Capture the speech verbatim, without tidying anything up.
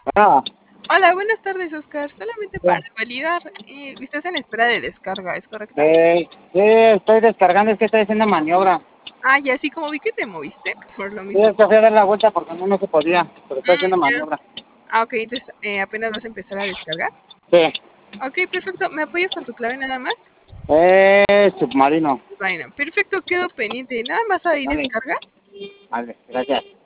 Ah, Hola, buenas tardes, Oscar. Solamente sí, para validar, eh, estás en espera de descarga, ¿es correcto? sí, sí, estoy descargando, es que estoy haciendo maniobra. Ah, y así como vi que te moviste, por lo Sí, mismo. es que fui a dar la vuelta porque no, no se podía, pero estoy Mm, haciendo ya. maniobra. Ah, ok, entonces eh, apenas vas a empezar a descargar. Sí, Ok, perfecto. ¿Me apoyas con tu clave nada más? es submarino. Bueno, perfecto, quedo pendiente. Nada más ahí Vale, descarga. vale, gracias.